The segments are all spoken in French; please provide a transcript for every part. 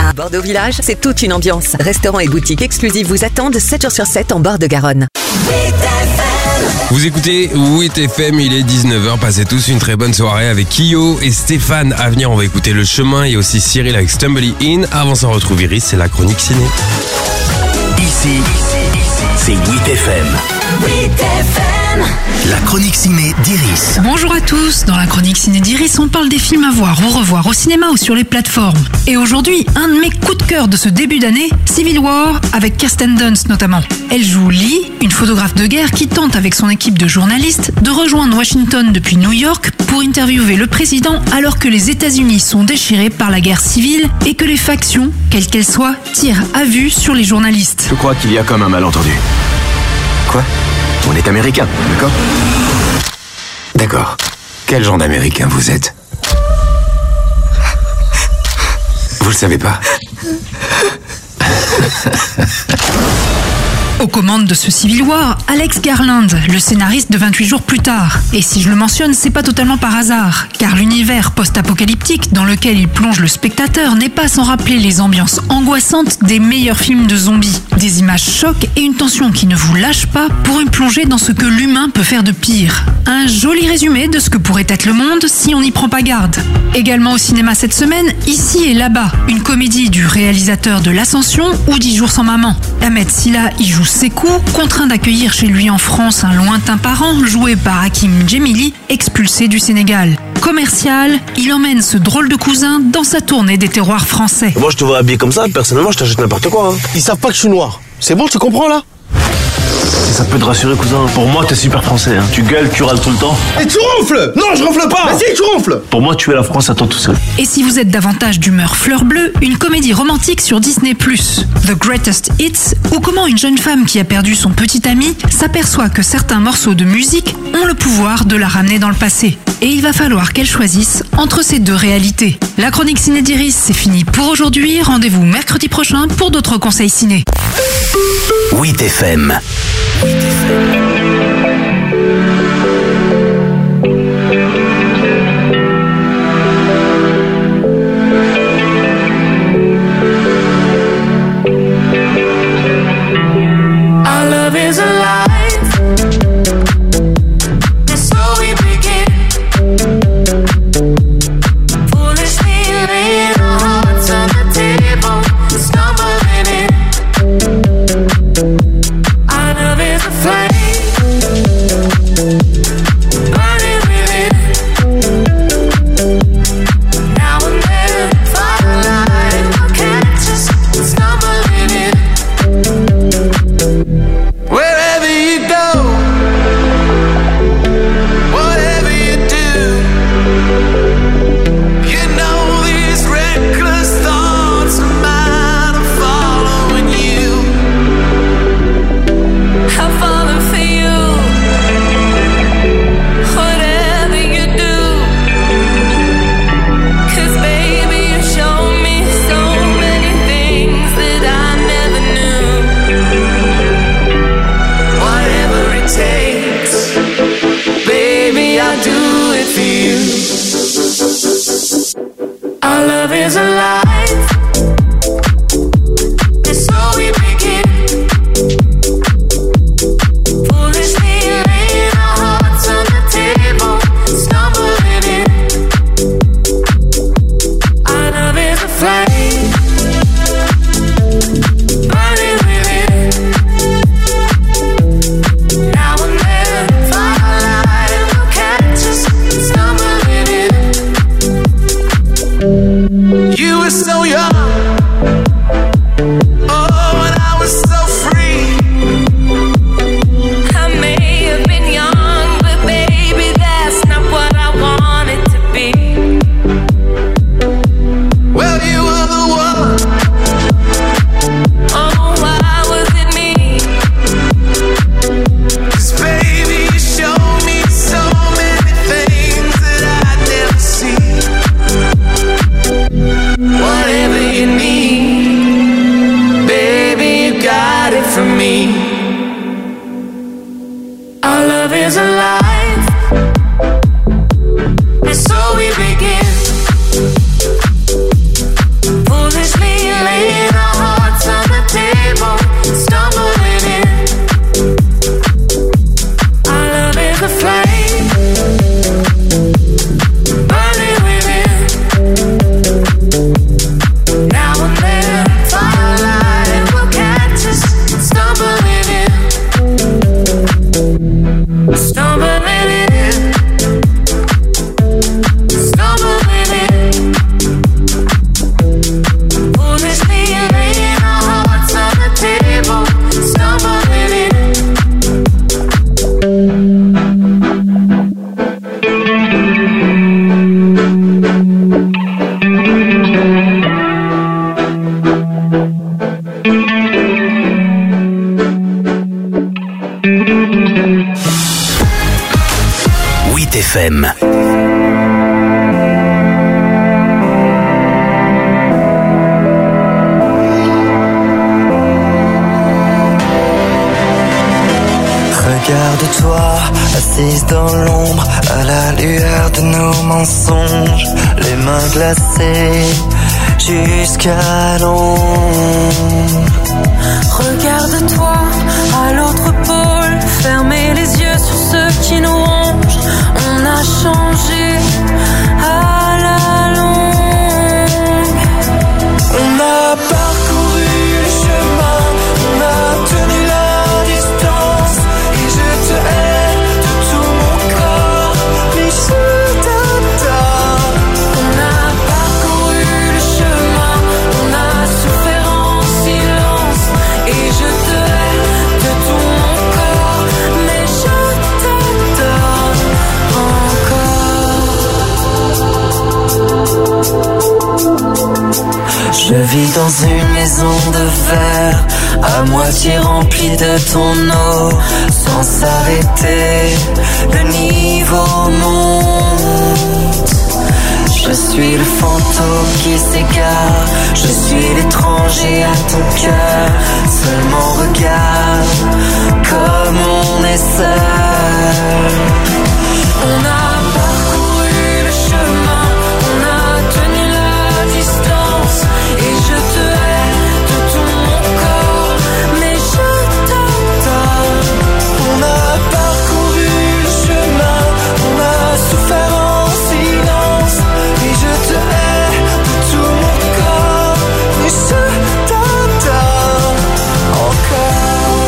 Bordeaux Village, c'est toute une ambiance. Restaurants et boutiques exclusifs vous attendent 7 jours sur 7 en bord de Garonne. Vous écoutez 8FM, il est 19h, passez tous une très bonne soirée avec Kyo et Stéphane. À venir, on va écouter Le Chemin et aussi Cyril avec Stumbly In. Avant ça, on retrouve Iris, c'est la chronique ciné. Ici, c'est 8FM. 8FM. La chronique ciné d'Iris. Bonjour à tous, dans la chronique ciné d'Iris, on parle des films à voir ou revoir au cinéma ou sur les plateformes. Et aujourd'hui, un de mes coups de cœur de ce début d'année, Civil War, avec Kirsten Dunst notamment. Elle joue Lee, une photographe de guerre qui tente avec son équipe de journalistes de rejoindre Washington depuis New York pour interviewer le président alors que les États-Unis sont déchirés par la guerre civile et que les factions, quelles qu'elles soient, tirent à vue sur les journalistes. Je crois qu'il y a comme un malentendu. Quoi ? On est américain, d'accord ? D'accord. Quel genre d'américain vous êtes ? Vous le savez pas ? Aux commandes de ce Civil War, Alex Garland, le scénariste de 28 jours plus tard. Et si je le mentionne, c'est pas totalement par hasard, car l'univers post-apocalyptique dans lequel il plonge le spectateur n'est pas sans rappeler les ambiances angoissantes des meilleurs films de zombies. Des images chocs et une tension qui ne vous lâche pas pour une plongée dans ce que l'humain peut faire de pire. Un joli résumé de ce que pourrait être le monde si on n'y prend pas garde. Également au cinéma cette semaine, Ici et là-bas, une comédie du réalisateur de L'Ascension ou 10 jours sans maman. Ahmed Silla y joue Sekou, contraint d'accueillir chez lui en France un lointain parent joué par Hakim Djemili, expulsé du Sénégal. Commercial, il emmène ce drôle de cousin dans sa tournée des terroirs français. Moi je te vois habillé comme ça, personnellement je t'achète n'importe quoi. Ils savent pas que je suis noir. C'est bon, tu comprends là ? Si ça peut te rassurer cousin, pour moi t'es super français. Tu gueules, tu râles tout le temps. Et tu ronfles ! Non, je ronfle pas ! Mais si, tu ronfles ! Pour moi tu es la France à toi tout seul. Et si vous êtes davantage d'humeur fleur bleue, une comédie romantique sur Disney+, The Greatest Hits, ou comment une jeune femme qui a perdu son petit ami s'aperçoit que certains morceaux de musique ont le pouvoir de la ramener dans le passé. Et il va falloir qu'elle choisisse entre ces deux réalités. La chronique ciné d'Iris, c'est fini pour aujourd'hui. Rendez-vous mercredi prochain pour d'autres conseils ciné. 8FM. Our love is alive. And so we begin. Foolishly laying our hearts on the table, stumbling in. Our love is a flame, burning within. Now and then, firelight will catch us, stumbling in. Wherever you go, whatever you do, you know these reckless thoughts of mine are following you. I'm falling for you. Whatever you do, 'cause baby you show me so many things that I never knew. Whatever it takes, baby, I'll do it for you. Our love is alive, and so we begin. Foolishly laying our hearts on the table, stumbling in. Our love is a flame, burning within. Now and then, firelight will catch us, stumbling in. You were so young, oh, and I was so free. I may have been young, but baby, that's not what I wanted to be. Well, you were the one. Oh, why was it me? 'Cause baby, you showed me so many things that I'd never see. Whatever you FM. Regarde-toi, assise dans l'ombre, à la lueur de nos mensonges, les mains glacées jusqu'à l'ombre. Regarde-toi, à l'autre pôle, fermez les yeux sur ceux qui nous rongent. On a changé à la longue. On a parcouru le chemin, on a tenu la distance, et je te hais de tout mon corps, mais je t'adore. On a parcouru le chemin, on a souffert en silence, et je te hais de tout mon corps, mais je t'adore encore. Je vis dans une maison de verre, à moitié remplie de ton eau, sans s'arrêter, le niveau monte. Je suis le fantôme qui s'égare, je suis l'étranger à ton cœur. Seulement regarde comme on est seul. On a parcouru le chemin, on a tenu la distance, et je te hais de tout mon corps, mais je t'adore. On a parcouru le chemin, on a souffert en silence, et je te hais de tout mon corps, mais je t'adore encore.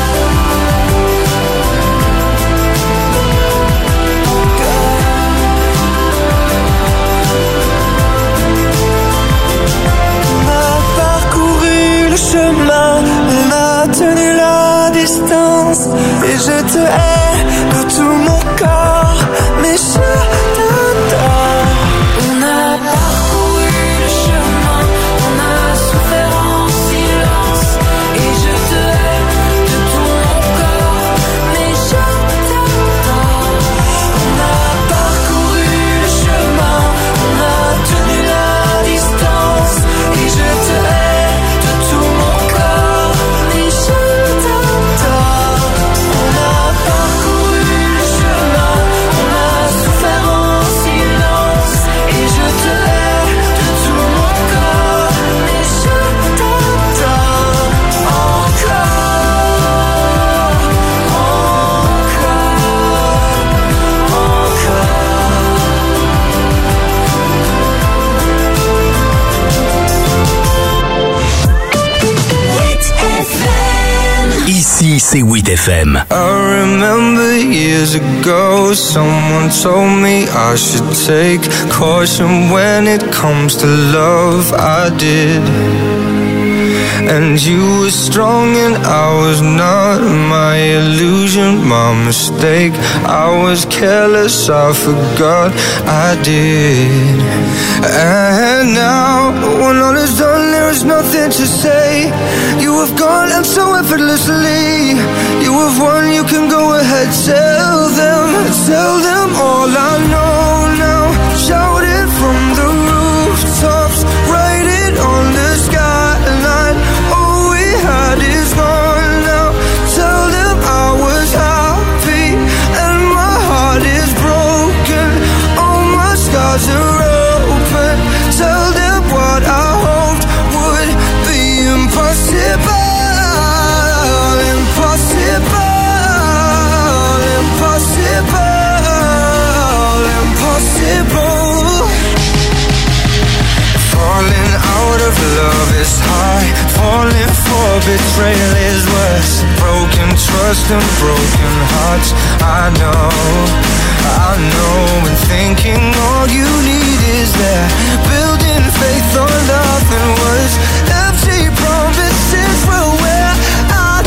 On a parcouru le chemin, on a tenu la distance, et je te hais de tout mon corps, mais je t'adore. On a parcouru le chemin, on a souffert en silence, et je te hais de tout mon corps, mais je t'adore. On a parcouru le chemin, on a tenu la distance, et je te hais de tout mon corps, mais je t'adore. On a parcouru le chemin, on a souffert en silence, et je te hais de tout mon corps, mais je t'adore encore, Ici, c'est 8FM. I remember years ago, someone told me I should take caution when it comes to love. I did. And you were strong and I was not. My illusion, my mistake. I was careless, I forgot I did. And now, when all is done, there is nothing to say. You have gone and so effortlessly. You have won, you can go ahead, tell them all I know now. Shout it from the rooftops, write it on the skyline. All we had is gone now. Tell them I was happy and my heart is broken. All my scars are open. Tell them what I hoped would be impossible. Falling out of love is high. Falling for betrayal is worse. Broken trust and broken hearts. I know. And thinking all you need is there. Building faith on nothing words. Empty promises will wear. I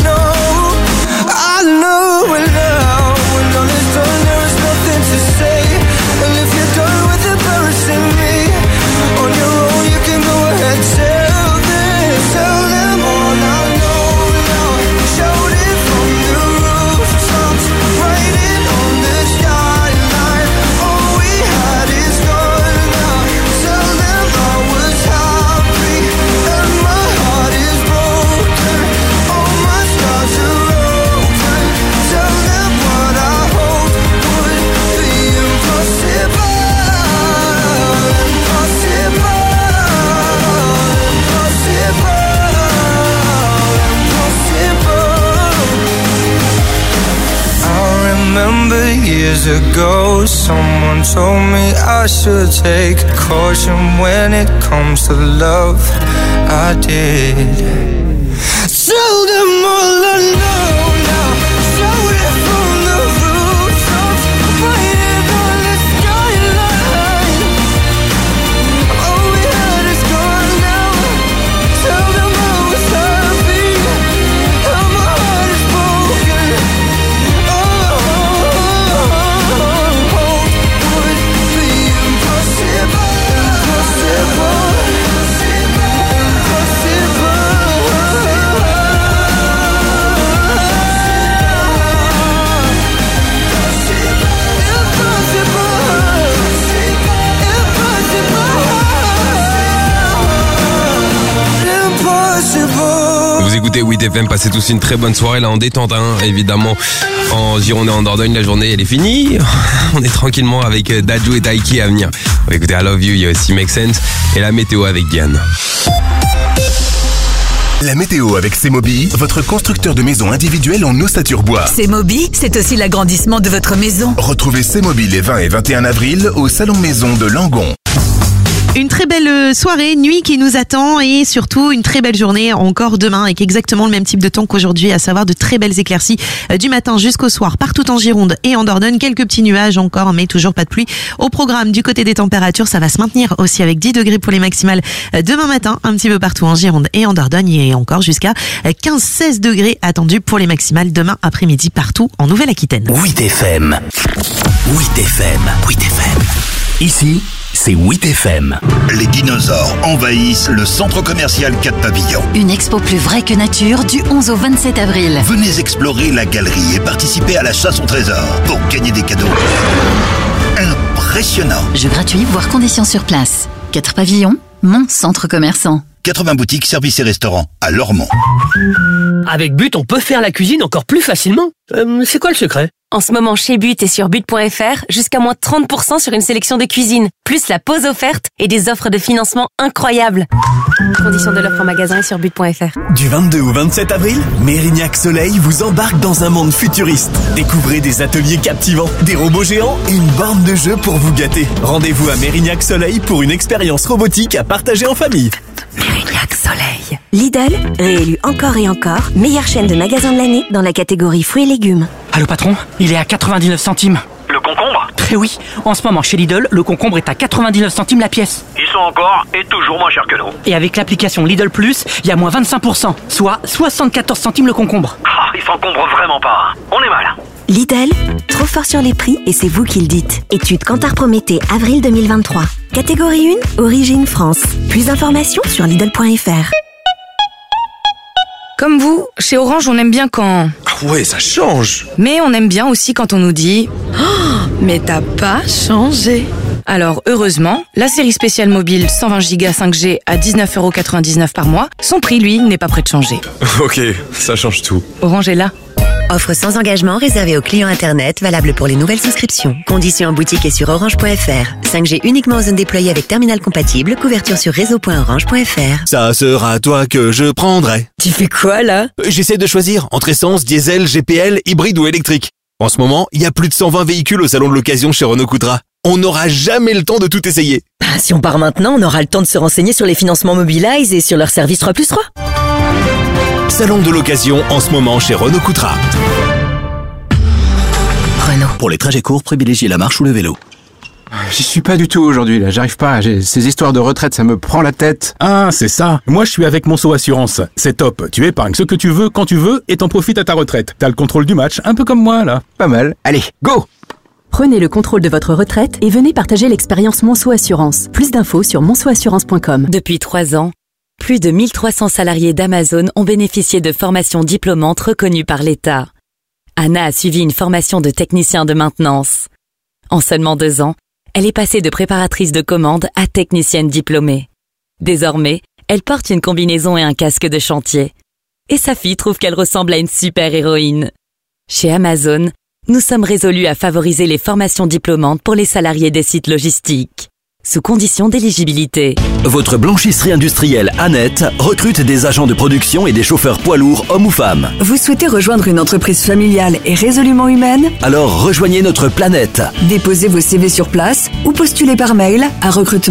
know. And now, when all is done, there is nothing to say. And if you're done with embarrassing me, on your own you can go ahead. Tell them all I know now. Shout it from the rooftops, write it on the skyline. years ago, someone told me I should take caution when it comes to love. I did. Tell them all I know now. Shout it from the rooftops, write it on the skyline. All we had is gone now. Tell them I was happy, and my heart is broken. Would be impossible, impossible. Vous écoutez 8FM, passez tous une très bonne soirée là en détente, hein, évidemment. En Gironde et en Dordogne, la journée elle est finie. On est tranquillement avec Dadju et Taiki à venir. On va écouter I Love You, il y a aussi Make Sense et la météo avec Diane. La météo avec Semobi, votre constructeur de maisons individuelles en ossature bois. Semobi, c'est aussi l'agrandissement de votre maison. Retrouvez Semobi les 20 et 21 avril au Salon Maison de Langon. Une très belle soirée, nuit qui nous attend et surtout une très belle journée encore demain avec exactement le même type de temps qu'aujourd'hui, à savoir de très belles éclaircies du matin jusqu'au soir partout en Gironde et en Dordogne. Quelques petits nuages encore mais toujours pas de pluie. Au programme du côté des températures, ça va se maintenir aussi avec 10 degrés pour les maximales demain matin, un petit peu partout en Gironde et en Dordogne et encore jusqu'à 15-16 degrés attendus pour les maximales demain après-midi partout en Nouvelle-Aquitaine. 8FM. 8FM. 8FM. Ici, c'est 8FM. Les dinosaures envahissent le centre commercial 4 Pavillons. Une expo plus vraie que nature du 11 au 27 avril. Venez explorer la galerie et participer à la chasse au trésor pour gagner des cadeaux impressionnants. Jeux gratuits, voire conditions sur place. 4 Pavillons, mon centre commerçant. 80 boutiques, services et restaurants à Lormont. Avec But, on peut faire la cuisine encore plus facilement. C'est quoi le secret ? En ce moment, chez But et sur but.fr, jusqu'à moins 30% sur une sélection de cuisine, plus la pause offerte et des offres de financement incroyables. Conditions de l'offre en magasin et sur but.fr. Du 22 au 27 avril, Mérignac Soleil vous embarque dans un monde futuriste. Découvrez des ateliers captivants, des robots géants et une borne de jeu pour vous gâter. Rendez-vous à Mérignac Soleil pour une expérience robotique à partager en famille. Mérignac Soleil. Lidl, réélu encore et encore, meilleure chaîne de magasins de l'année dans la catégorie fruits et légumes. Allô patron, il est à 99 centimes. Le concombre ? Eh oui, en ce moment chez Lidl, le concombre est à 99 centimes la pièce. Ils sont encore et toujours moins chers que nous. Et avec l'application Lidl Plus, il y a moins 25%, soit 74 centimes le concombre. Ah, ils s'encombrent vraiment pas. On est mal. Lidl, trop fort sur les prix et c'est vous qui le dites. Étude Kantar Prométhée, avril 2023. Catégorie 1, origine France. Plus d'informations sur Lidl.fr. Comme vous, chez Orange, on aime bien quand... Ah ouais, ça change. Mais on aime bien aussi quand on nous dit oh, mais t'as pas changé. Alors, heureusement, la série spéciale mobile 120 Go 5G à 19,99€ par mois, son prix, lui, n'est pas prêt de changer. Ok, ça change tout. Orange est là. Offre sans engagement réservée aux clients Internet, valable pour les nouvelles souscriptions. Conditions en boutique et sur orange.fr. 5G uniquement aux zones déployées avec terminal compatible. Couverture sur réseau.orange.fr. Ça sera toi que je prendrai. Tu fais quoi là ? J'essaie de choisir entre essence, diesel, GPL, hybride ou électrique. En ce moment, il y a plus de 120 véhicules au salon de l'occasion chez Renault Coudra. On n'aura jamais le temps de tout essayer. Si on part maintenant, on aura le temps de se renseigner sur les financements Mobilize et sur leur service 3+3. Salon de l'occasion en ce moment chez Renault Coudra. Renault. Pour les trajets courts, privilégiez la marche ou le vélo. J'y suis pas du tout aujourd'hui, là. J'arrive pas. Ces histoires de retraite, ça me prend la tête. Ah, c'est ça. Moi, je suis avec Monceau Assurance. C'est top. Tu épargnes ce que tu veux, quand tu veux, et t'en profites à ta retraite. T'as le contrôle du match, un peu comme moi, là. Pas mal. Allez, go! Prenez le contrôle de votre retraite et venez partager l'expérience Monceau Assurance. Plus d'infos sur monceauassurance.com. Depuis 3 ans, plus de 1300 salariés d'Amazon ont bénéficié de formations diplômantes reconnues par l'État. Anna a suivi une formation de technicien de maintenance. En seulement 2 ans, elle est passée de préparatrice de commande à technicienne diplômée. Désormais, elle porte une combinaison et un casque de chantier. Et sa fille trouve qu'elle ressemble à une super-héroïne. Chez Amazon, nous sommes résolus à favoriser les formations diplômantes pour les salariés des sites logistiques. sous condition d'éligibilité. Votre blanchisserie industrielle Annette recrute des agents de production et des chauffeurs poids lourds, hommes ou femmes. Vous souhaitez rejoindre une entreprise familiale et résolument humaine? Alors rejoignez notre planète. Déposez vos CV sur place ou postulez par mail à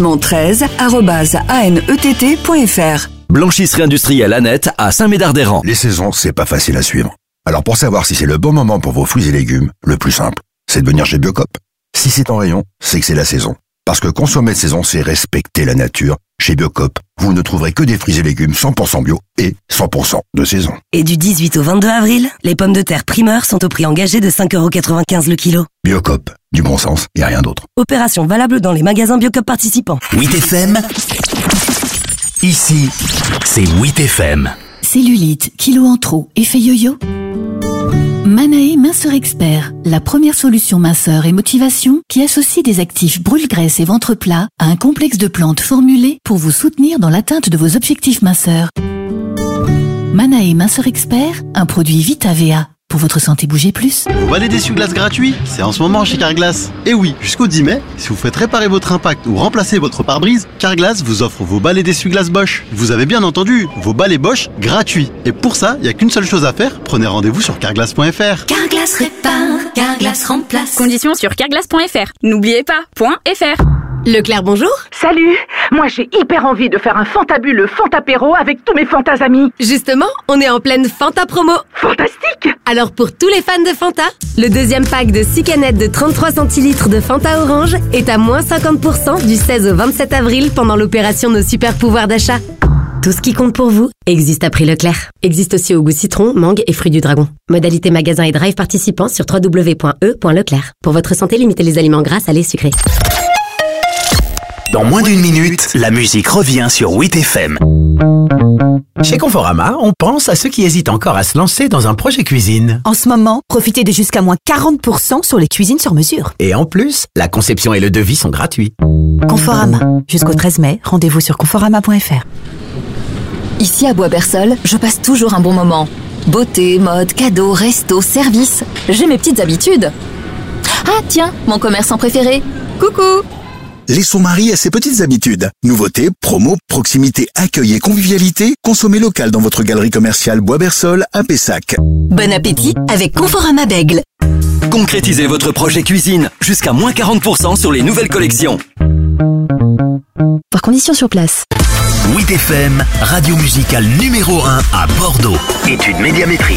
recrutement13@anett.fr. Blanchisserie industrielle Annette à Saint-Médard-des-Rangs. Les saisons, c'est pas facile à suivre. Alors pour savoir si c'est le bon moment pour vos fruits et légumes, le plus simple, c'est de venir chez Biocop. Si c'est en rayon, c'est que c'est la saison. Parce que consommer de saison, c'est respecter la nature. Chez Biocop, vous ne trouverez que des fruits et légumes 100% bio et 100% de saison. Et du 18 au 22 avril, les pommes de terre primeurs sont au prix engagé de 5,95 € le kilo. Biocop, du bon sens et rien d'autre. Opération valable dans les magasins Biocop participants. 8FM. Ici, c'est 8FM. Cellulite, kilos en trop, effet yo-yo? Manae Minceur Expert, la première solution minceur et motivation qui associe des actifs brûle-graisse et ventre plat à un complexe de plantes formulées pour vous soutenir dans l'atteinte de vos objectifs minceurs. Manae Minceur Expert, un produit VitaVA. Pour votre santé, bougez plus. Vos balais d'essuie-glace gratuits, c'est en ce moment chez Carglass. Et oui, jusqu'au 10 mai, si vous faites réparer votre impact ou remplacer votre pare-brise, Carglass vous offre vos balais d'essuie-glace Bosch. Vous avez bien entendu, vos balais Bosch gratuits. Et pour ça, il n'y a qu'une seule chose à faire, prenez rendez-vous sur carglass.fr. Carglass répare, Carglass remplace. Conditions sur carglass.fr. N'oubliez pas, .fr. Leclerc, bonjour. Salut. Moi, j'ai hyper envie de faire un fantabuleux Fantapéro avec tous mes Fantas amis. Justement, on est en pleine Fanta promo. Fantastique. Alors, pour tous les fans de Fanta, le deuxième pack de 6 canettes de 33 centilitres de Fanta Orange est à moins 50% du 16 au 27 avril pendant l'opération Nos super pouvoirs d'achat. Tout ce qui compte pour vous existe à prix Leclerc. Existe aussi au goût citron, mangue et fruits du dragon. Modalité magasin et drive participants sur www.e.leclerc. Pour votre santé, limitez les aliments gras, salés, sucrés. Dans moins d'une minute, la musique revient sur 8FM. Chez Conforama, on pense à ceux qui hésitent encore à se lancer dans un projet cuisine. En ce moment, profitez de jusqu'à moins 40% sur les cuisines sur mesure. Et en plus, la conception et le devis sont gratuits. Conforama. Jusqu'au 13 mai, rendez-vous sur conforama.fr. Ici à Bois-Berceul, je passe toujours un bon moment. Beauté, mode, cadeaux, resto, service. J'ai mes petites habitudes. Ah tiens, mon commerçant préféré. Coucou! Laissons Marie à ses petites habitudes. Nouveautés, promos, proximité, accueil et convivialité, consommez local dans votre galerie commerciale Bois-Berceul à Pessac. Bon appétit avec Conforama Bègle. Concrétisez votre projet cuisine jusqu'à moins 40% sur les nouvelles collections. Par conditions sur place. 8FM, radio musicale numéro 1 à Bordeaux. Étude médiamétrie.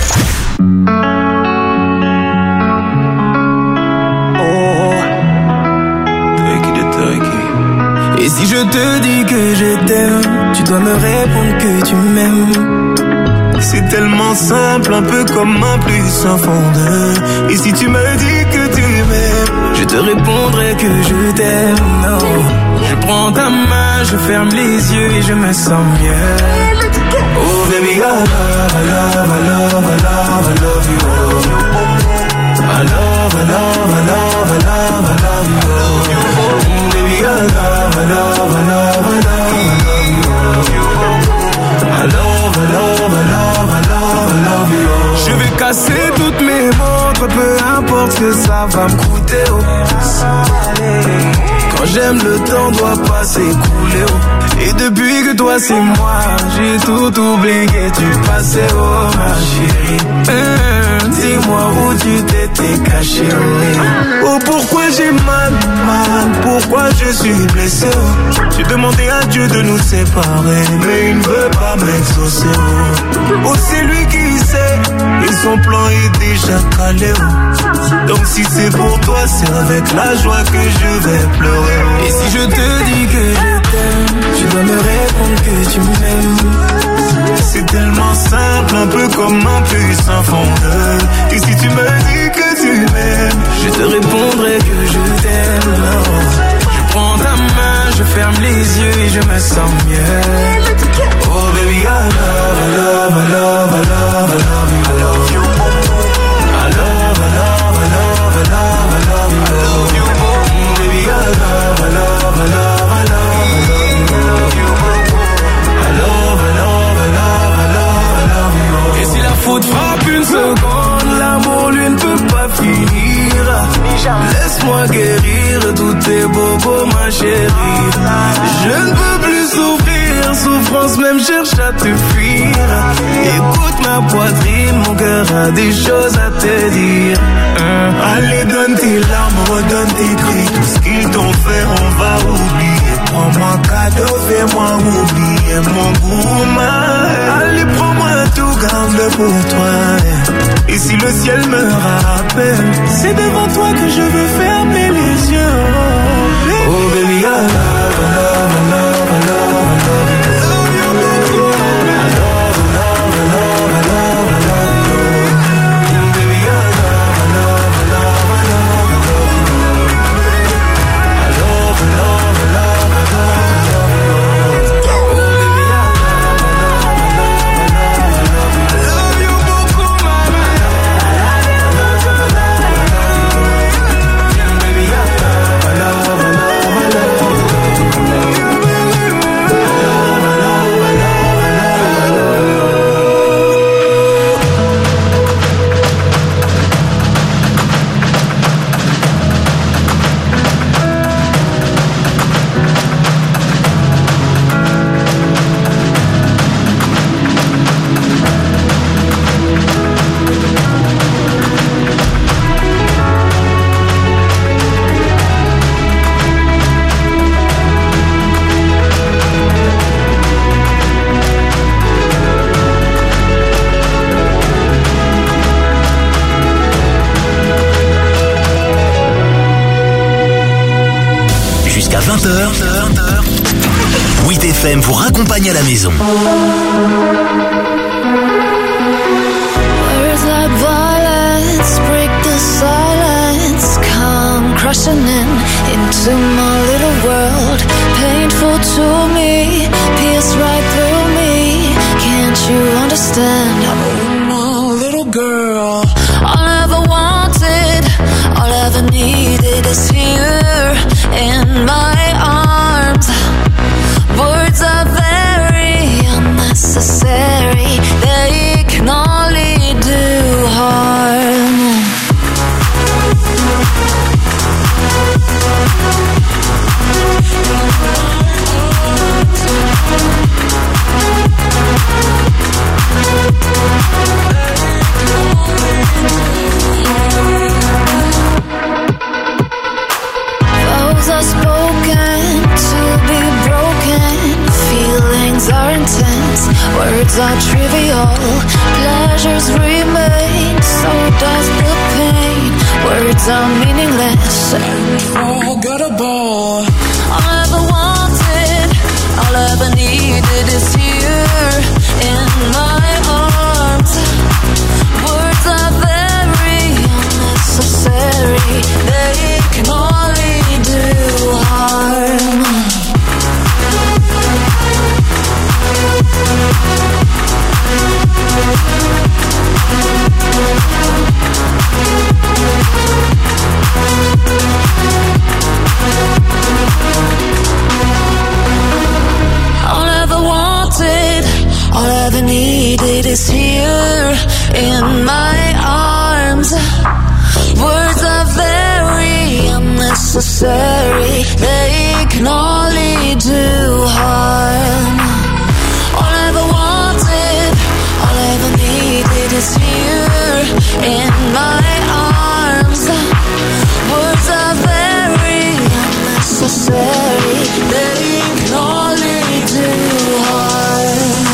Et si je te dis que je t'aime, tu dois me répondre que tu m'aimes. C'est tellement simple, un peu comme un plus un fondeur. Et si tu me dis que tu m'aimes, je te répondrai que je t'aime. Non, je prends ta main, je ferme les yeux et je me sens mieux. Oh baby, I love, I love, I love, I love, I love you. I love, I love, I love, I love, I love you. Baby, I love, I love, I love, I love, I love you. I love, I love, I love, I love, I love you. Je vais casser toutes mes montres, peu importe ce que ça va me coûter. Oh. Quand j'aime, le temps doit pas s'écouler. Oh. Et depuis que toi c'est moi, j'ai tout oublié, tu passais, oh ma chérie. Dis-moi où tu t'étais caché, oh. Oh pourquoi j'ai mal, pourquoi je suis blessé, oh. J'ai demandé à Dieu de nous séparer, mais il ne veut pas m'exaucer, oh. Oh c'est lui qui sait, et son plan est déjà calé, oh. Donc si c'est pour toi, c'est avec la joie que je vais pleurer, oh. Et si je te dis que je t'aime, tu dois me répondre que tu m'aimes. C'est tellement simple, un peu comme un plus un fondeur. Et si tu me dis que tu m'aimes, je te répondrai que je t'aime. Je prends ta main, je ferme les yeux et je me sens mieux. Oh baby, I love, I love, I love, I love, I love you. I love, I love, I love, I love, I love you. Baby, I love, I love, I love, I love. Faute frappe une seconde, l'amour lui ne peut pas finir. Laisse-moi guérir tous tes bobos ma chérie. toi-même cherches à te fuir. Écoute ma poitrine, mon cœur a des choses à te dire. Allez, donne tes larmes, redonne tes cris. Tout ce qu'ils t'ont fait, on va oublier. Prends-moi cadeau, fais-moi oublier mon goût. Allez, prends-moi tout, garde-le pour toi. Et si le ciel me rappelle, c'est devant toi que je veux fermer les yeux. Oh baby, I love, I love, I love, I love, I love you. Jusqu'à 20h, 8FM vous raccompagne à la maison. Words like violence break the silence, come crushing into my little world. Painful to me, pierce right through me. Can't you understand? I'm a little girl. All I ever wanted, all I ever needed is here in my arms. Words are very unnecessary, they can only do harm. Vows are spoken to be broken. Feelings are intense, words are trivial. Pleasures remain, so does the pain. Words are meaningless and forgettable. All I ever wanted, all I ever needed is here in my arms. Words are very unnecessary, they can only do harm. All I ever wanted, all I ever needed is here in my arms. Words are very unnecessary, they can only do harm. All I ever wanted, all I ever needed is here in my arms. Words are very unnecessary, they can only do harm.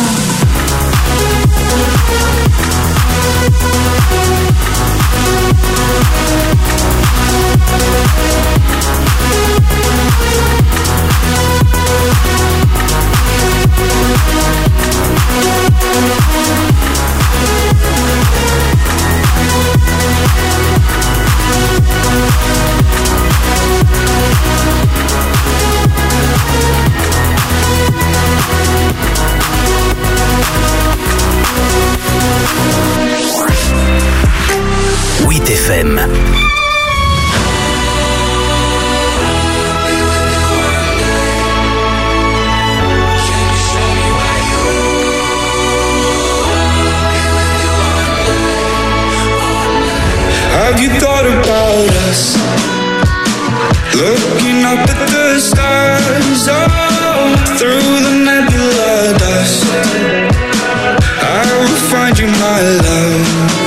you my love.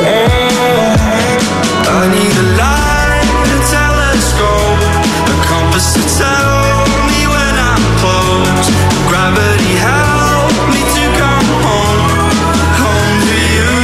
I need a light, a telescope, a compass to tell me when I'm close. Gravity help me to come home, home to you.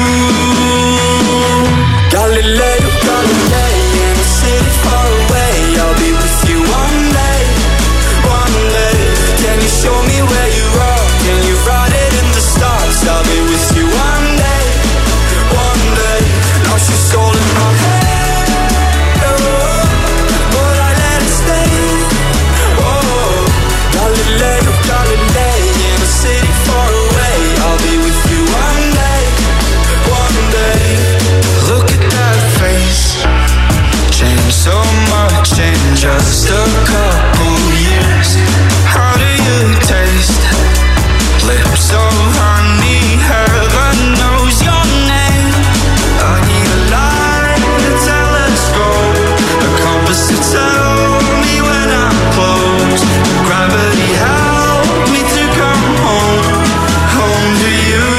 Galileo, Galilei, in a city far away, I'll be with you one day, one day. Can you show me where you are? Can you write it in the stars? I'll be with you one day, one day. Now she's all in my head, oh, but I let it stay. Oh, Galileo, Galilei, in a city far away, I'll be with you one day, one day. Look at that face, changed so much in just a couple years. How do you taste? Lips of honey, heaven knows your name. I need a light, a telescope, a compass to tell me when I'm close. Gravity help me to come home, home to you.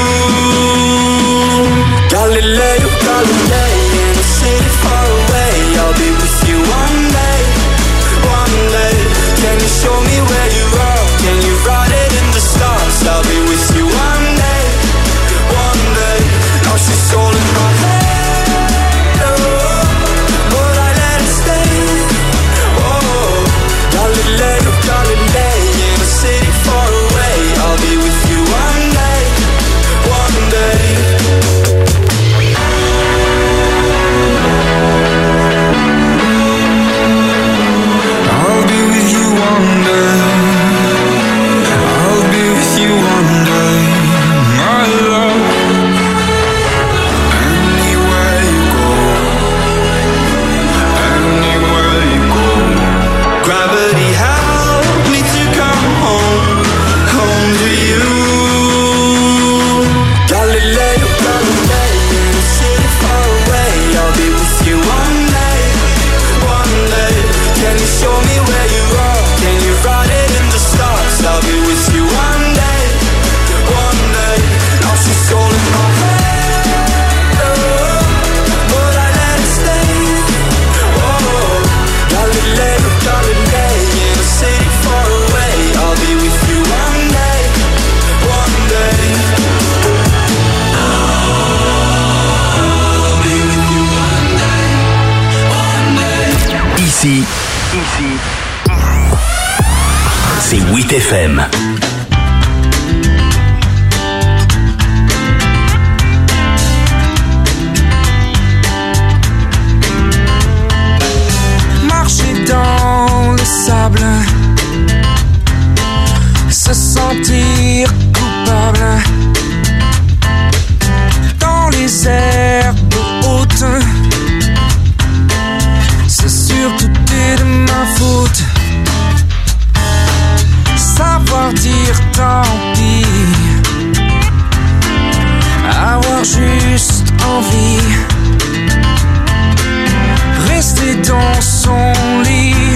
Galileo, Galilei, in a city far away, I'll be with you one day, one day. Can you show me where you are? Can you write it in the stars? I'll be with you one day, one day. Now she's all in my head, oh, but I let it stay. Oh, Galileo, Galilei, in a city far away, I'll be with you one day, one day. I'll be with you one day. I'll be with you one day, my love. Anywhere you go, anywhere you go. Gravity help me to come home, home to you. Galileo, Galilei, in a city far away, I'll be with you one day, one day. Can you show me where you are? Can you write it in the stars? I'll be with you one day, one day. Now she's all in my head, oh, but I let it stay. Oh, Galileo, Galilei, in a city far away, I'll be with you one day, one day. I'll be with you one day, one day. Ici, c'est 8 FM. Marcher dans le sable, se sentir coupable dans les herbes hautes. C'est sûr tout est de ma faute. Savoir dire tant pis, avoir juste envie, rester dans son lit,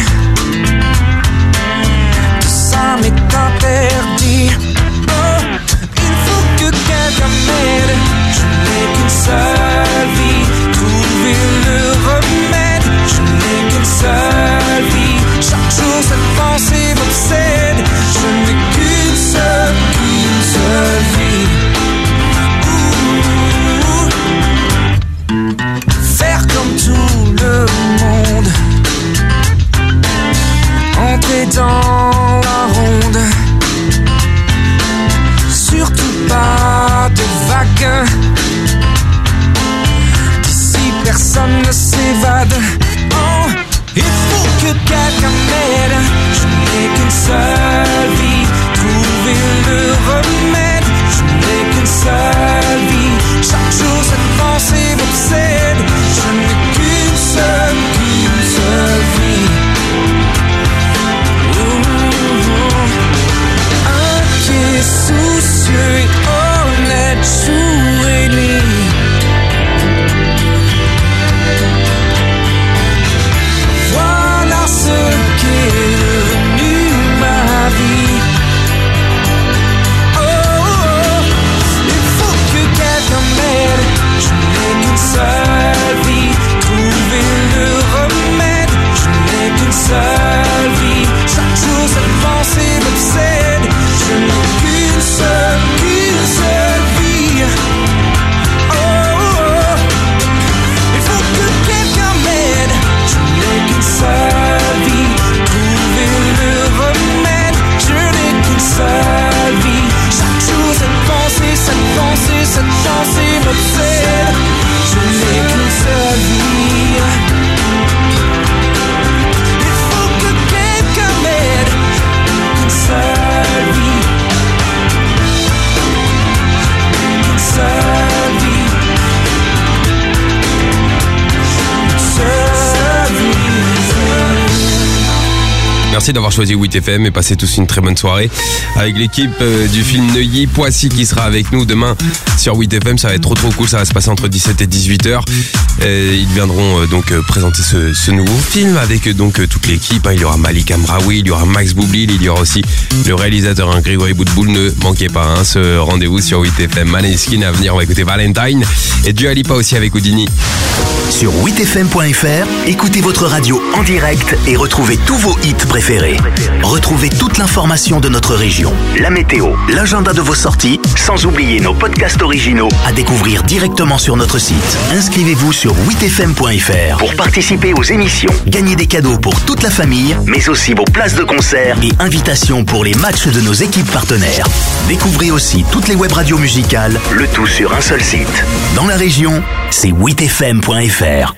tout ça m'est interdit. Oh, il faut que quelqu'un m'aide, je n'ai qu'une seule vie, trouver le remède, je n'ai qu'une seule vie, chaque jour cette pensée m'obsède, je n'ai qu'une seule vie. cette pensée m'obsède. Je n'ai qu'une seule vie. Il faut que quelqu'un m'aide. Une seule vie. Une seule vie. Une seule vie. Merci d'avoir choisi 8FM et passez tous une très bonne soirée avec l'équipe du film Neuilly-Poissy qui sera avec nous demain sur 8FM. Ça va être trop cool, ça va se passer entre 17 et 18h. Ils viendront donc présenter ce nouveau film avec donc toute l'équipe. Il y aura Malik Amraoui, il y aura Max Boublil, il y aura aussi le réalisateur Grégory Boutboul. Ne manquez pas ce rendez-vous sur 8FM. Maneskin à venir, on va écouter Valentine et Dua Lipa aussi avec Houdini. Sur 8fm.fr, écoutez votre radio en direct et retrouvez tous vos hits préférés. Retrouvez toute l'information de notre région, la météo, l'agenda de vos sorties, sans oublier nos podcasts originaux à découvrir directement sur notre site. Inscrivez-vous sur 8fm.fr pour participer aux émissions, gagner des cadeaux pour toute la famille, mais aussi vos places de concert et invitations pour les matchs de nos équipes partenaires. Découvrez aussi toutes les web radios musicales, le tout sur un seul site. Dans la région, c'est 8fm.fr.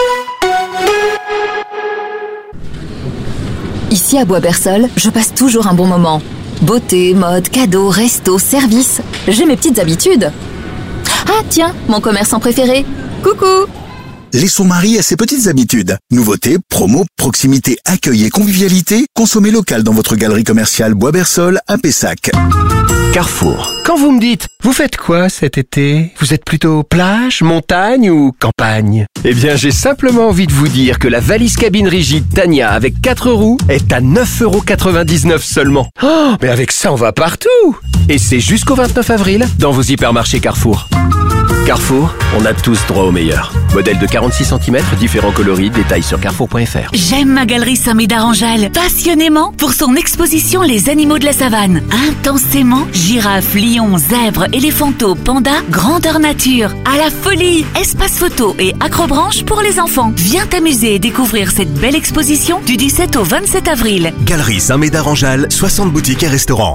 Ici à Bois-Bersol, je passe toujours un bon moment. Beauté, mode, cadeaux, resto, service. J'ai mes petites habitudes. Ah tiens, mon commerçant préféré. Coucou! Laissons Marie à ses petites habitudes. Nouveautés, promos, proximité, accueil et convivialité. Consommez local dans votre galerie commerciale Bois-Bersol à Pessac. Carrefour. Quand vous me dites, vous faites quoi cet été? Vous êtes plutôt plage, montagne ou campagne? Eh bien, j'ai simplement envie de vous dire que la valise cabine rigide Tania avec 4 roues est à 9,99€ seulement. Oh, mais avec ça, on va partout! Et c'est jusqu'au 29 avril dans vos hypermarchés Carrefour. Carrefour, on a tous droit au meilleur. Modèle de 46 cm, différents coloris, détails sur carrefour.fr. J'aime ma galerie Saint-Médard-en-Jalles passionnément pour son exposition Les animaux de la savane. Intensément, girafes, lions, zèbres, éléphanteaux, pandas, grandeur nature. À la folie, espace photo et acrobranche pour les enfants. Viens t'amuser et découvrir cette belle exposition du 17 au 27 avril. Galerie Saint-Médard-en-Jalles, 60 boutiques et restaurants.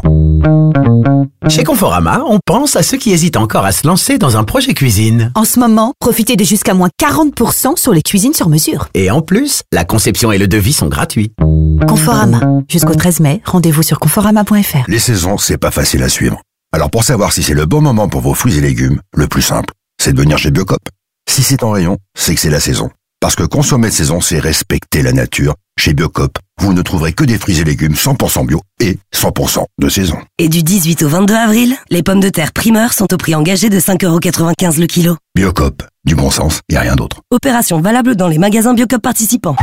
Chez Conforama, on pense à ceux qui hésitent encore à se lancer dans un projet cuisine. En ce moment, profitez de jusqu'à moins 40% sur les cuisines sur mesure. Et en plus, la conception et le devis sont gratuits. Conforama. Jusqu'au 13 mai, rendez-vous sur conforama.fr. Les saisons, c'est pas facile à suivre. Alors pour savoir si c'est le bon moment pour vos fruits et légumes, le plus simple, c'est de venir chez Biocop. Si c'est en rayon, c'est que c'est la saison. Parce que consommer de saison, c'est respecter la nature. Chez Biocop, vous ne trouverez que des fruits et légumes 100% bio et 100% de saison. Et du 18 au 22 avril, les pommes de terre primeurs sont au prix engagé de 5,95€ le kilo. Biocop, du bon sens et rien d'autre. Opération valable dans les magasins Biocop participants.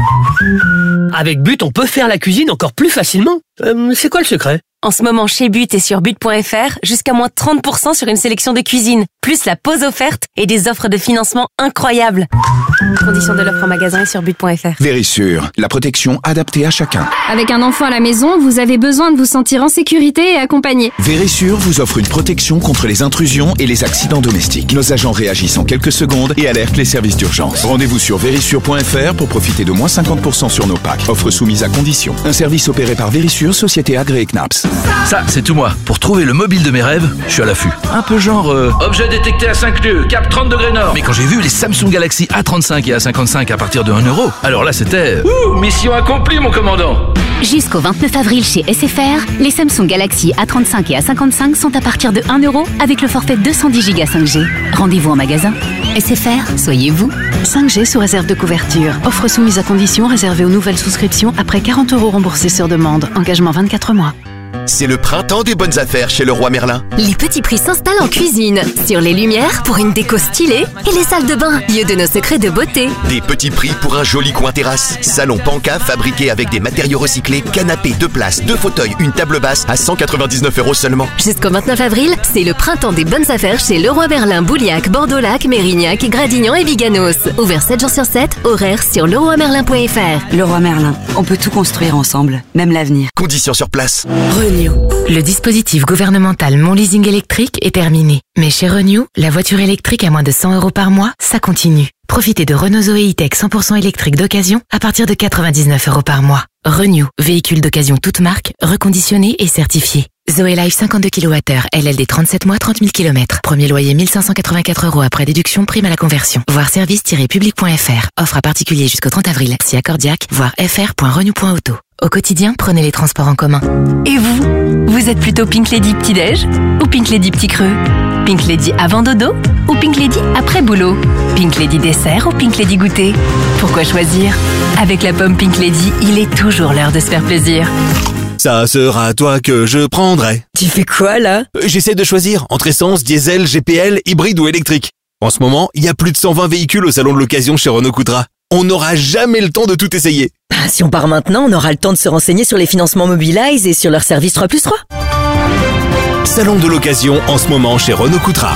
Avec But, on peut faire la cuisine encore plus facilement. C'est quoi le secret? En ce moment, chez But et sur but.fr, jusqu'à moins 30% sur une sélection de cuisine, plus la pause offerte et des offres de financement incroyables. Conditions de l'offre en magasin et sur but.fr. Vérissure, la protection adaptée à chacun. Avec un enfant à la maison, vous avez besoin de vous sentir en sécurité et accompagné. Vérissure vous offre une protection contre les intrusions et les accidents domestiques. Nos agents réagissent en quelques secondes et alertent les services d'urgence. Rendez-vous sur vérissure.fr pour profiter de moins 50% sur nos packs. Offre soumise à condition. Un service opéré par Vérissure, société agréée CNAPS. Ça, c'est tout moi. Pour trouver le mobile de mes rêves, je suis à l'affût. Un peu genre... objet détecté à 5 lieues, cap 30 degrés nord. Mais quand j'ai vu les Samsung Galaxy A35 et A55 à partir de 1€, alors là c'était... mission accomplie mon commandant. Jusqu'au 29 avril chez SFR, les Samsung Galaxy A35 et A55 sont à partir de 1€ avec le forfait 210 Go 5G. Rendez-vous en magasin. SFR, soyez vous. 5G sous réserve de couverture. Offre soumise à condition réservée aux nouvelles souscriptions après 40€ remboursés sur demande. Engagement 24 mois. C'est le printemps des bonnes affaires chez Leroy Merlin. Les petits prix s'installent en cuisine, sur les lumières pour une déco stylée et les salles de bain, lieu de nos secrets de beauté. Des petits prix pour un joli coin terrasse. Salon Panca fabriqué avec des matériaux recyclés, canapé 2 places, 2 fauteuils, une table basse à 199€ seulement. Jusqu'au 29 avril, c'est le printemps des bonnes affaires chez Leroy Merlin, Bouliac, Bordeaux-Lac, Mérignac, Gradignan et Biganos. Ouvert 7 jours sur 7, horaire sur leroymerlin.fr. Leroy Merlin, on peut tout construire ensemble, même l'avenir. Conditions sur place. Renew. Le dispositif gouvernemental Mon Leasing électrique est terminé. Mais chez Renew, la voiture électrique à moins de 100€ par mois, ça continue. Profitez de Renault Zoé E-Tech 100% électrique d'occasion à partir de 99€ par mois. Renew, véhicule d'occasion toute marque, reconditionné et certifié. Zoé Life 52 kWh, LLD 37 mois, 30 000 km. Premier loyer 1 584 € après déduction, prime à la conversion. Voir service-public.fr. Offre à particulier jusqu'au 30 avril. Si accordiaque, voir fr.renew.auto. Au quotidien, prenez les transports en commun. Et vous êtes plutôt Pink Lady petit déj ou Pink Lady petit creux? Pink Lady avant dodo ou Pink Lady après boulot? Pink Lady dessert ou Pink Lady goûter? Pourquoi choisir? Avec la pomme Pink Lady, il est toujours l'heure de se faire plaisir. Ça sera toi que je prendrai. Tu fais quoi là? J'essaie de choisir entre essence, diesel, GPL, hybride ou électrique. En ce moment, il y a plus de 120 véhicules au salon de l'occasion chez Renault Coutras. On n'aura jamais le temps de tout essayer. Si on part maintenant, on aura le temps de se renseigner sur les financements Mobilize et sur leur service 3+3. Salon de l'occasion en ce moment chez Renault Coutras.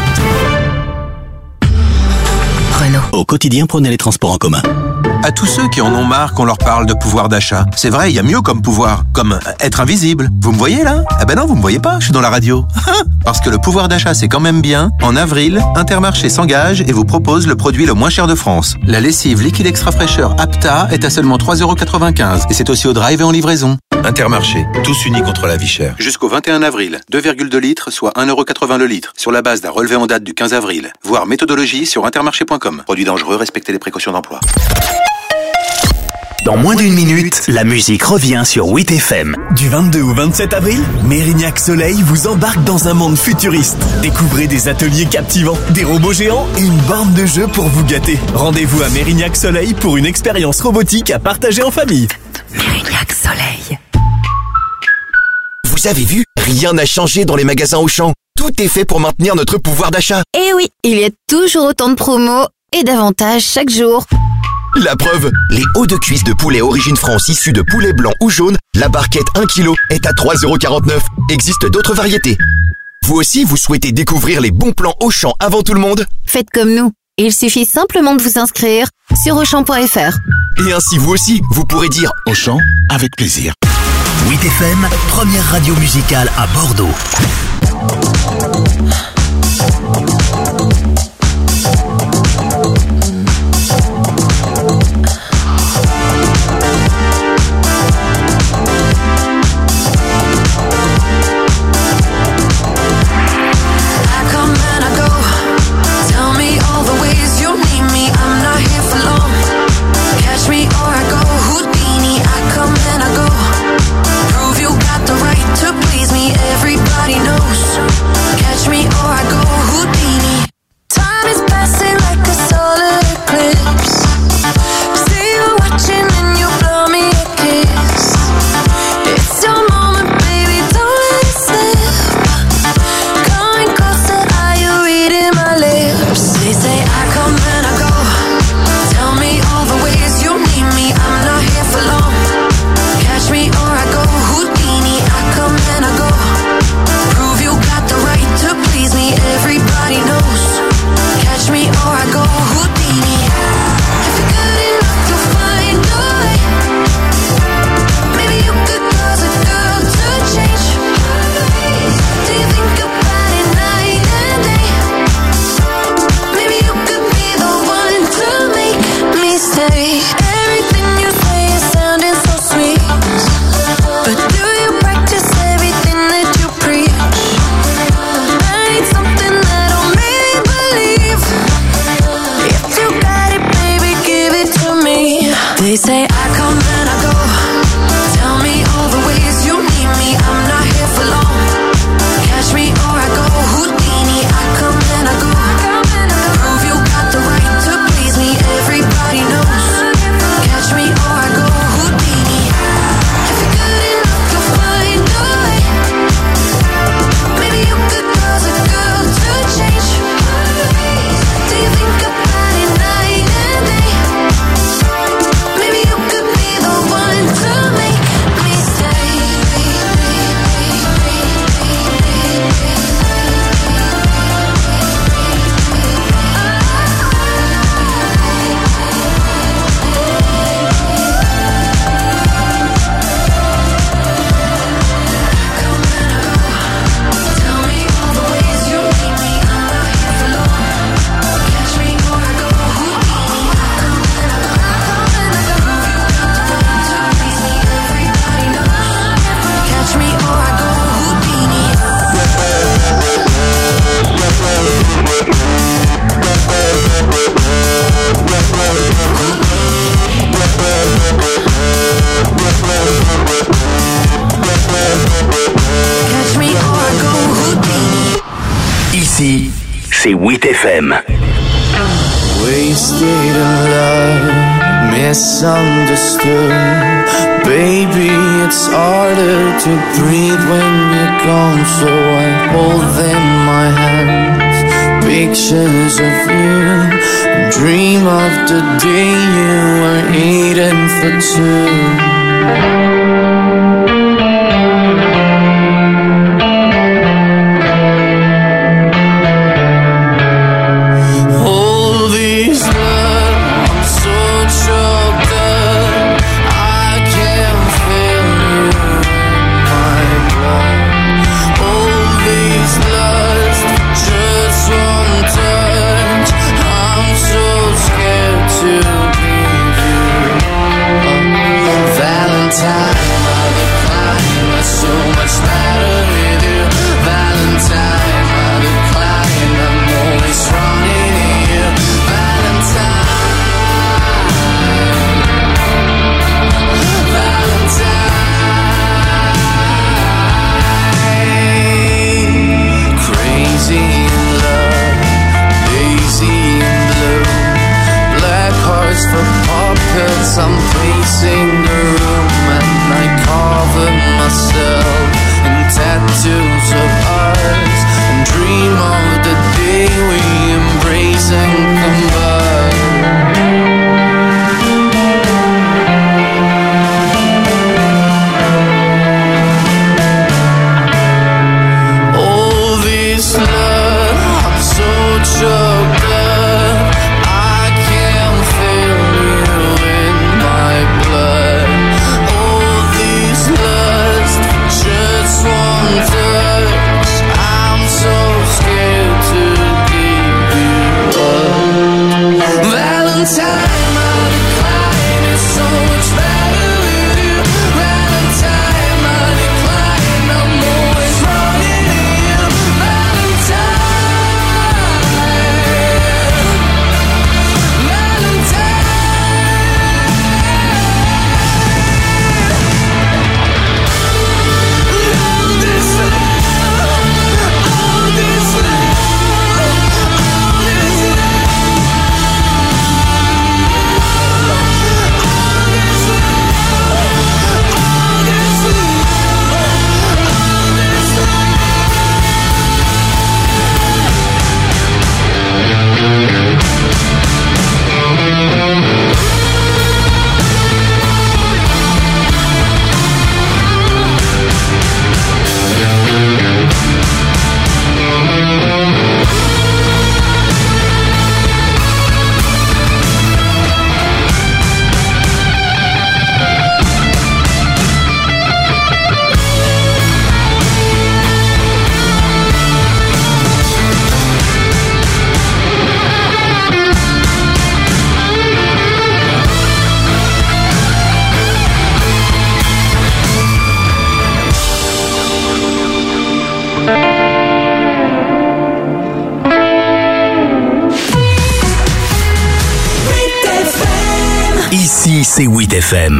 Renault. Au quotidien, prenez les transports en commun. À tous ceux qui en ont marre qu'on leur parle de pouvoir d'achat. C'est vrai, il y a mieux comme pouvoir, comme être invisible. Vous me voyez là? Ah ben non, vous me voyez pas, je suis dans la radio. Parce que le pouvoir d'achat c'est quand même bien. En avril, Intermarché s'engage et vous propose le produit le moins cher de France. La lessive liquide extra fraîcheur Apta est à seulement 3,95 € et c'est aussi au drive et en livraison. Intermarché, tous unis contre la vie chère. Jusqu'au 21 avril, 2,2 litres, soit 1,80 € le litre, sur la base d'un relevé en date du 15 avril. Voir méthodologie sur intermarché.com. Produit dangereux, respectez les précautions d'emploi. Dans moins d'une minute, la musique revient sur 8FM. Du 22 au 27 avril, Mérignac Soleil vous embarque dans un monde futuriste. Découvrez des ateliers captivants, des robots géants et une borne de jeu pour vous gâter. Rendez-vous à Mérignac Soleil pour une expérience robotique à partager en famille. Mérignac Soleil. Vous avez vu? Rien n'a changé dans les magasins Auchan. Tout est fait pour maintenir notre pouvoir d'achat. Et oui, il y a toujours autant de promos et d'avantages chaque jour. La preuve, les hauts de cuisse de poulet Origine France issus de poulet blanc ou jaune, la barquette 1 kg est à 3,49 €. Existe d'autres variétés. Vous aussi, vous souhaitez découvrir les bons plans Auchan avant tout le monde? Faites comme nous. Il suffit simplement de vous inscrire sur Auchan.fr. Et ainsi vous aussi, vous pourrez dire Auchan avec plaisir. 8FM, première radio musicale à Bordeaux. Everybody knows. Catch me or I go Houdini. c'est 8FM. Wasted in love, misunderstood. Baby, it's harder to breathe when you're gone. So I hold in my hands pictures of you. Dream of the day you were eating for two. I'm pacing the room and I cover myself in tattoos of ours and dream of the day we embrace and combine. All this love, I'm so choked up, I can't feel you in my blood. All this lust for just one touch, I'm so scared to give you up. Valentine, my decline is so much better with you. Valentine, my decline, I'm always running to you. Valentine, Ici, c'est 8FM.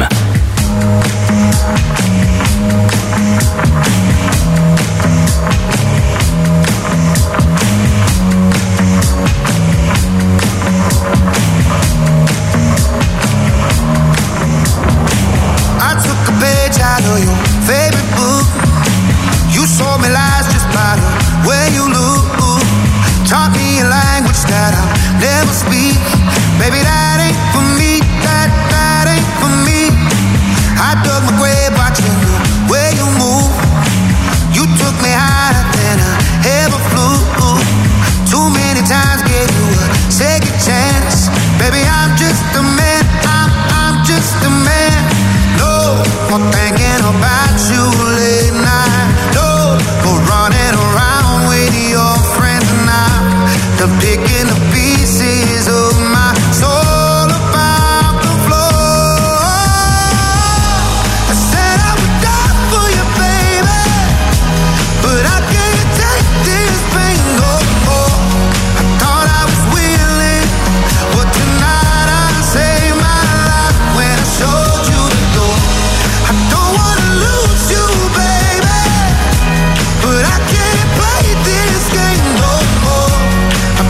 I took a page out of your favorite book. You sold me lies just by the way you look. Taught me a language that I'll never speak. Baby, that ain't for me. That ain't for me. I dug my grave watching the way you move. You took me higher than I ever flew. Too many times gave you a second chance. Baby, I'm just a man. I'm just a man. No more thinking about you late night. No more running around with your friends now. They're picking the pieces of my soul about the floor. I said I would die for you, baby, but I can't take this pain no more. I thought I was willing, but tonight I saved my life when I showed you the door. I don't wanna lose you, baby, but I can't play this game no more. I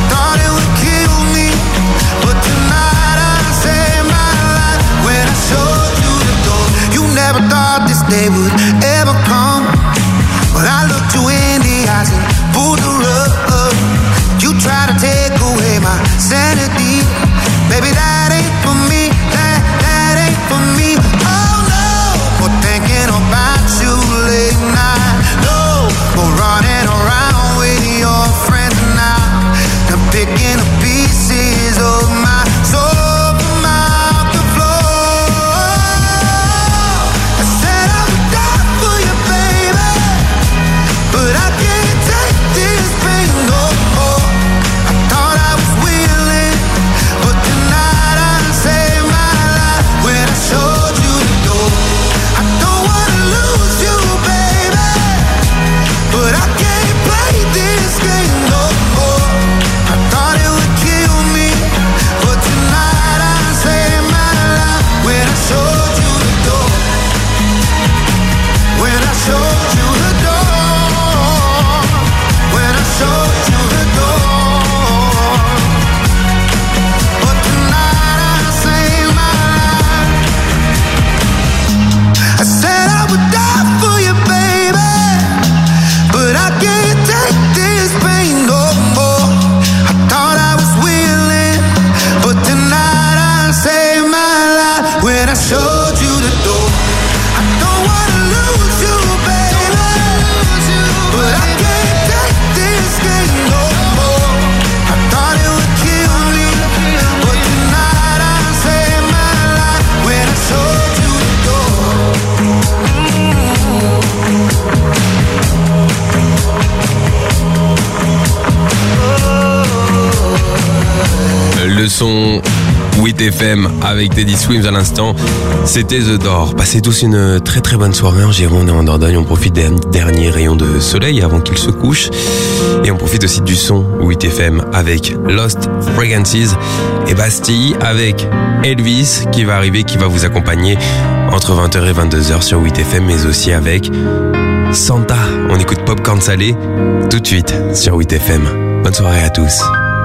le son 8FM avec Teddy Swims à l'instant. C'était The Door. Passez tous une très très bonne soirée en Gironde et en Dordogne. On profite des derniers rayons de soleil avant qu'il se couche. Et on profite aussi du son 8FM avec Lost Fragrances et Bastille avec Elvis qui va arriver, qui va vous accompagner entre 20h et 22h sur 8FM, mais aussi avec Santa. On écoute Popcorn Salé tout de suite sur 8FM. Bonne soirée à tous.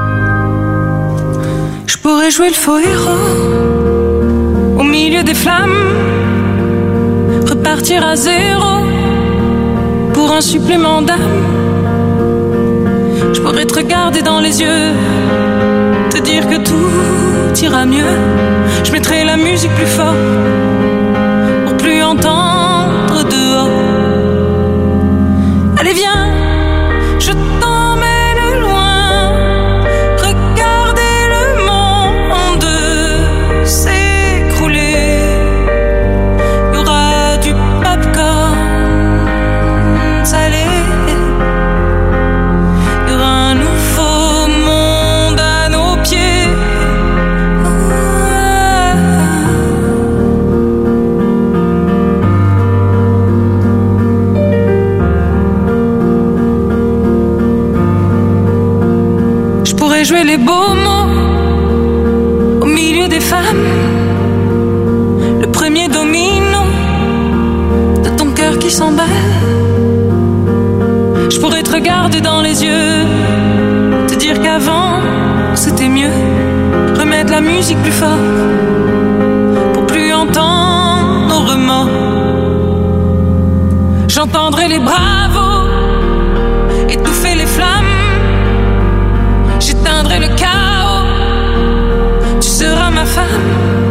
Je pourrais jouer le faux héros au milieu des flammes, repartir à zéro pour un supplément d'âme. Je pourrais te regarder dans les yeux, te dire que tout ira mieux. Je mettrai la musique plus fort pour plus entendre dehors. Allez viens, je t'emmène loin, regarder le monde s'écrouler. Il y aura du popcorn salé. Il y aura un nouveau monde à nos pieds. Je pourrais jouer les beaux mots au milieu des femmes, le premier domino de ton cœur qui s'emballe. Je pourrais te regarder dans les yeux, te dire qu'avant c'était mieux, remettre la musique plus fort pour plus entendre nos remords. J'entendrai les bravos étouffer les flammes. J'éteindrai le chaos, tu seras ma femme.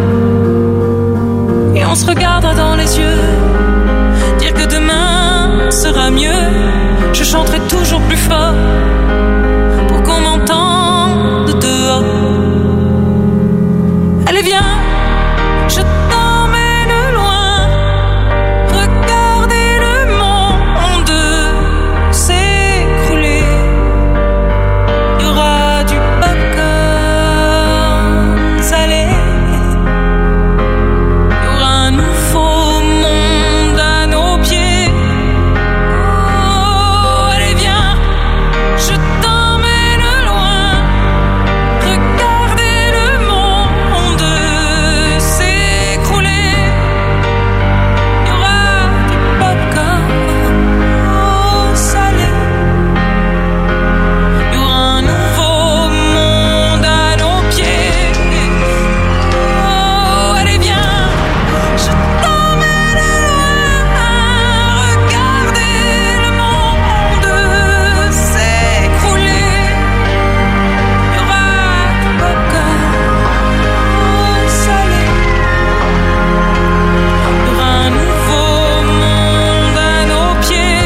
Et on se regardera dans les yeux, dire que demain sera mieux. Je chanterai toujours plus fort pour qu'on m'entende dehors. Allez viens, je t'emmène loin, regarder le monde s'écrouler. Il y aura du popcorn salé. Il y aura un nouveau monde à nos pieds. Oh, allez viens, je t'emmène loin, regarder le monde s'écrouler. Il y aura du popcorn salé. Il y aura un nouveau monde à nos pieds. Oh, allez viens, je t'emmène loin, regarder le monde s'écrouler. Il y aura du popcorn salé. Il y aura un nouveau monde à nos pieds.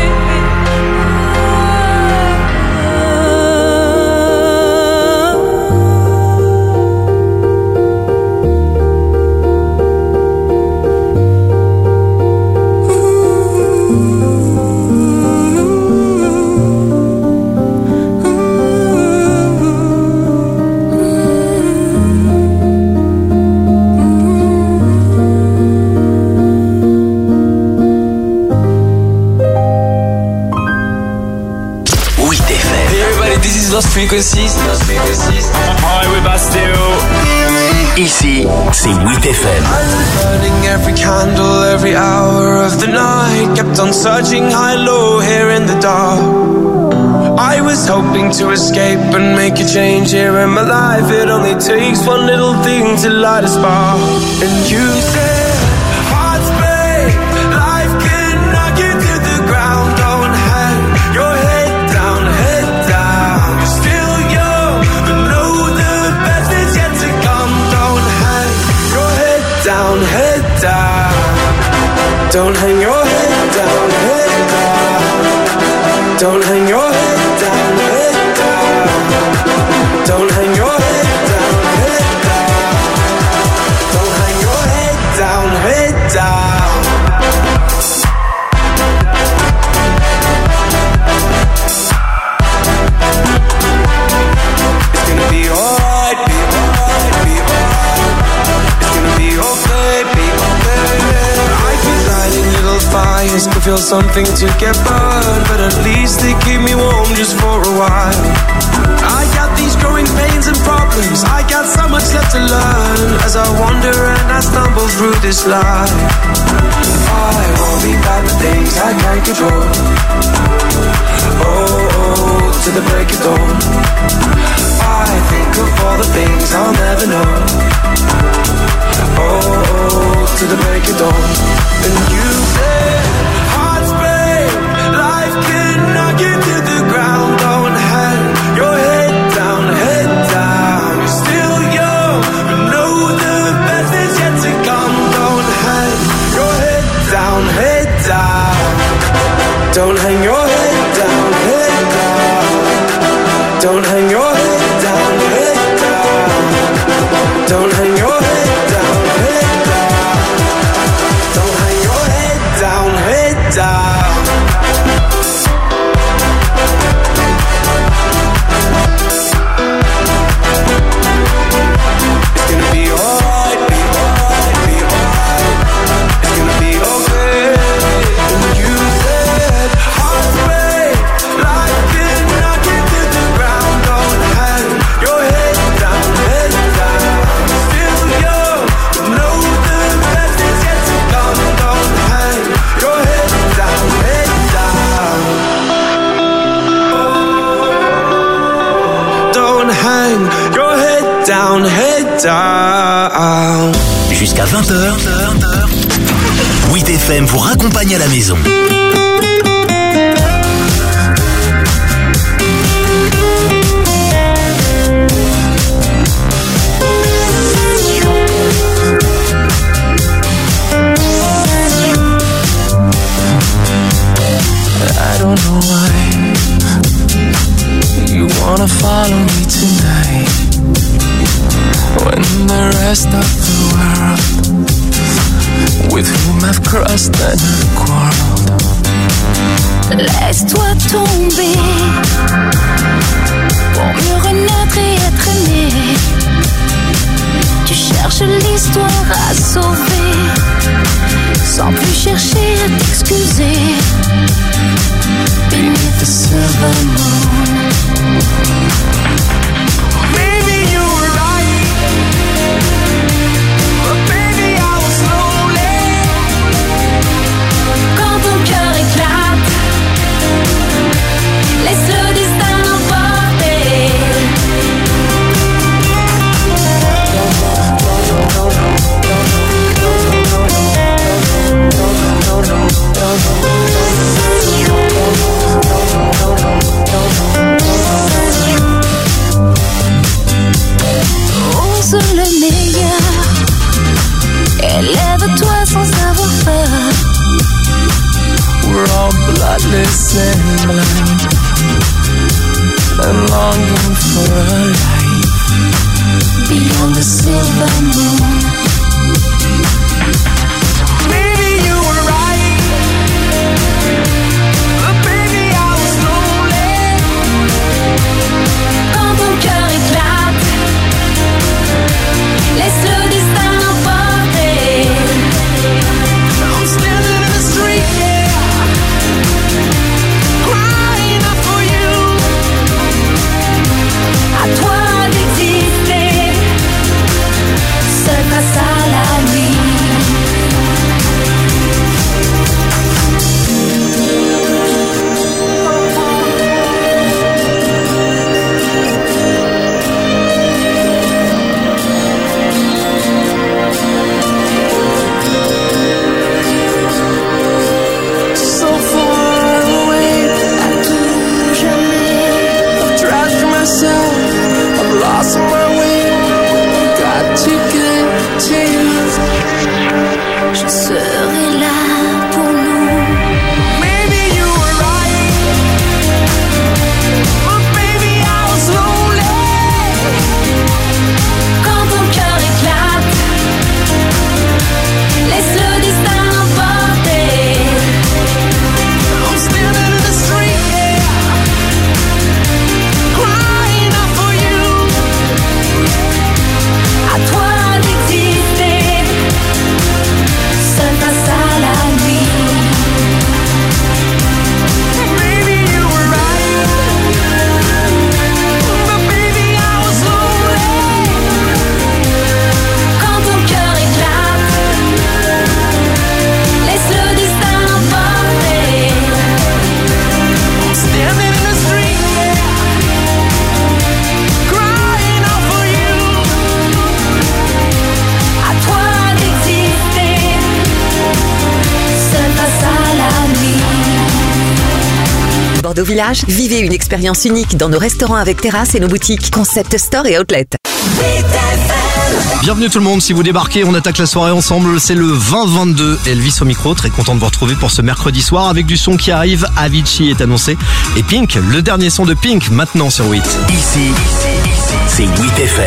Hey everybody, this is Lost Frequencies. Hi, we're Bastille. Ici, c'est 8FM. I was burning every candle, every hour of the night. Kept on searching high, low, here in the dark. I was hoping to escape and make a change here in my life. It only takes one little thing to light a spark. And you said, hearts break, life can knock you to the ground. Don't hang your head down, head down. You're still young, but know the best is yet to come. Don't hang your head down, head down. Don't hang your head down, head down. Don't hang your head down, head down. Don't hang your head down, head down. Don't hang your head down, head down. It's gonna be alright, be alright. feel something to get burned, but at least they keep me warm just for a while. I got these growing pains and problems, I got so much left to learn as I wander and I stumble through this life. I worry about the things I can't control. Oh, to the break of dawn. I think of all the things I'll never know. Oh, to the break of dawn. And you said, hearts break, life can knock you to the ground. Don't hang your head down, head down. You're still young, but know the best is yet to come. Don't hang your head down, head down. Don't hang your head down, head down. Don't hang your head down, head down. Don't hang your head down, head down. Don't hang your head down, head down. It's gonna be alright, be alright, be alright. It's gonna be okay. And you said, hearts break, life can knock you to the ground. Don't hang your head down, head down. Still young, but know the best is yet to come. Don't hang your head down, head down. Don't hang your head down, head down. Jusqu'à 20h, 8FM vous raccompagne à la maison. I don't know why you wanna follow me tonight, when the rest of the world, with whom I've crossed and quarreled. Laisse-toi tomber pour mieux renaître et être aimé. Tu cherches l'histoire à sauver sans plus chercher à t'excuser. Beneath the silver moon. Maybe you were right, but baby I was lonely. Quand ton cœur éclate, laisse le destin emporter. Ose le meilleur, élève-toi sans avoir peur. We're all bloodless and blind, and longing for a life beyond the silver moon. Maybe you were right, but baby I was lonely. Quand ton cœur éclate, laisse le destin emporter. I'm standing in the street, yeah, crying out for you. À toi d'exister, seul face à Bordeaux Village, vivez une expérience unique dans nos restaurants avec terrasse et nos boutiques Concept Store et Outlet. Bienvenue tout le monde, si vous débarquez, on attaque la soirée ensemble, c'est le 20-22. Elvis au micro, très content de vous retrouver pour ce mercredi soir avec du son qui arrive. Avicii est annoncé et Pink, le dernier son de Pink maintenant sur 8. Ici, c'est 8FM.